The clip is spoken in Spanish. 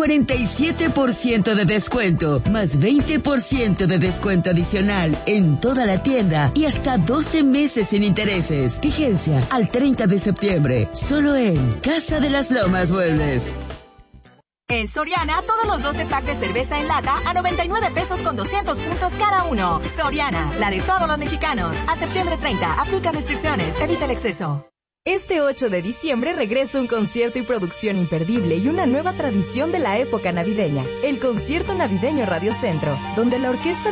47% de descuento, más 20% de descuento adicional en toda la tienda y hasta 12 meses sin intereses. Vigencia al 30 de septiembre, solo en Casa de las Lomas Muebles. En Soriana, todos los 12 packs de cerveza en lata a 99 pesos con 200 puntos cada uno. Soriana, la de todos los mexicanos. A septiembre 30, aplica restricciones, evita el exceso. Este 8 de diciembre regresa un concierto y producción imperdible y una nueva tradición de la época navideña. El Concierto Navideño Radio Centro, donde la Orquesta